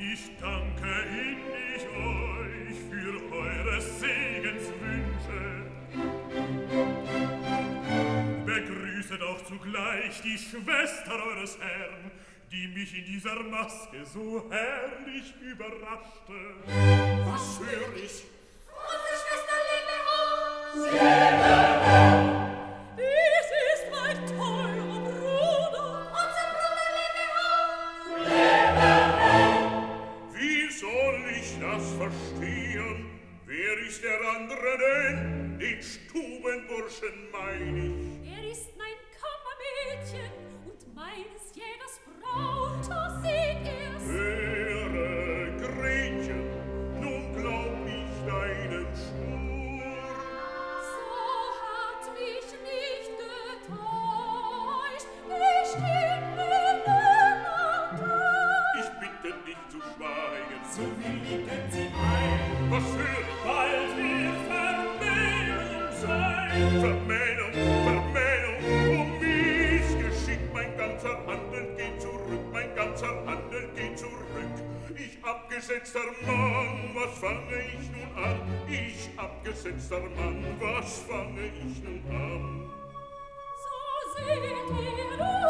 Ich danke innig euch für eures Segenswünsche. Begrüßet auch zugleich die Schwester eures Herrn, die mich in dieser Maske so herrlich überraschte. Was hör ich? Unsere Schwester lebe hoch! Sie lebe hoch! Dies ist mein teurer Bruder! Unser Bruder lebe hoch! Lebe hoch! Wie soll ich das verstehen? Wer ist der andere denn? Den Stubenburschen mein ich. Er ist mein Kammermädchen und meines Jägers Braut, so seht ihr's. Höre, Gretchen, nun glaub ich deinen Schwur. So hat mich nicht getäuscht, die Stimme nimmer. Ich bitte dich zu schweigen. So willigen Sie ein. Was hört? Bald wird Vermählung sein. Vermählung, Vermählung, um mich geschieht mein ganzer Handel geht zurück, mein ganzer Handel geht zurück. Ich abgesetzter Mann, was fange ich nun an? Ich abgesetzter Mann, was fange ich nun an? So seht ihr,